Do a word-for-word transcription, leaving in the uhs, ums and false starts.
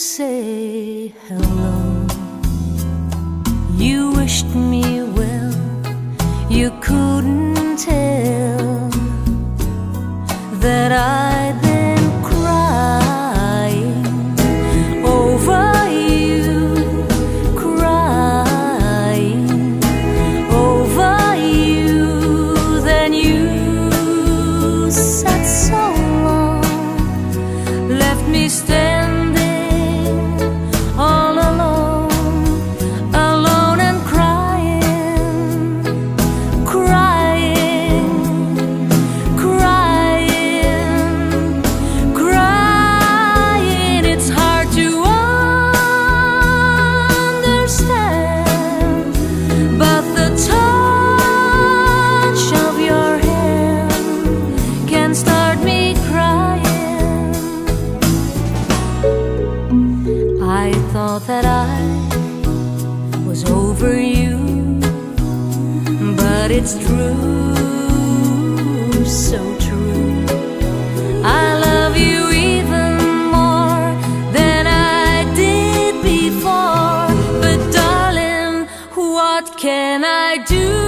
say hello. You wished me well, you couldn't tell that I'd been crying over you, crying over you. Then you sat so long, left me standing all alone, alone and crying, crying, crying, crying. It's hard to understand, but the touch of your hand can start me crying. I thought that I was over you, but it's true, so true. I love you even more than I did before. But darling, what can I do?